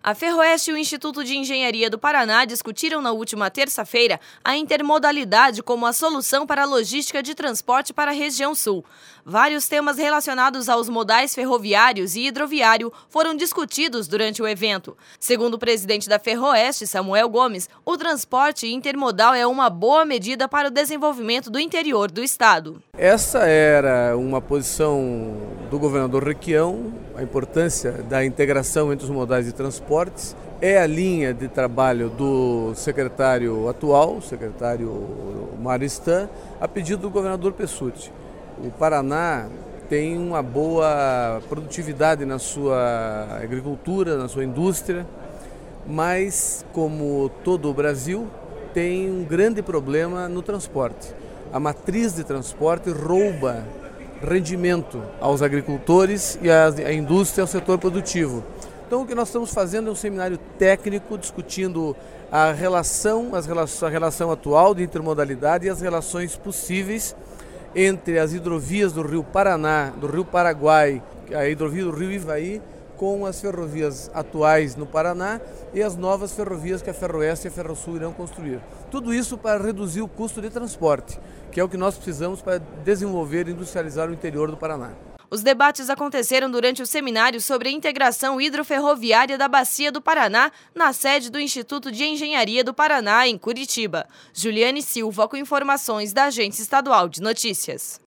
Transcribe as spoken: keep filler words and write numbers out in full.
A Ferroeste e o Instituto de Engenharia do Paraná discutiram na última terça-feira a intermodalidade como a solução para a logística de transporte para a região sul. Vários temas relacionados aos modais ferroviários e hidroviário foram discutidos durante o evento. Segundo o presidente da Ferroeste, Samuel Gomes, o transporte intermodal é uma boa medida para o desenvolvimento do interior do estado. Essa era uma posição do governador Requião, a importância da integração entre os modais de transportes. É a linha de trabalho do secretário atual, o secretário Maristan, a pedido do governador Pessutti. O Paraná tem uma boa produtividade na sua agricultura, na sua indústria, mas, como todo o Brasil, tem um grande problema no transporte. A matriz de transporte rouba rendimento aos agricultores e à indústria, ao setor produtivo. Então, o que nós estamos fazendo é um seminário técnico discutindo a relação, as relações, a relação atual de intermodalidade e as relações possíveis entre as hidrovias do Rio Paraná, do Rio Paraguai, a hidrovia do Rio Ivaí, com as ferrovias atuais no Paraná e as novas ferrovias que a Ferroeste e a Ferrosul irão construir. Tudo isso para reduzir o custo de transporte, que é o que nós precisamos para desenvolver e industrializar o interior do Paraná. Os debates aconteceram durante o seminário sobre a integração hidroferroviária da Bacia do Paraná, na sede do Instituto de Engenharia do Paraná, em Curitiba. Juliane Silva, com informações da Agência Estadual de Notícias.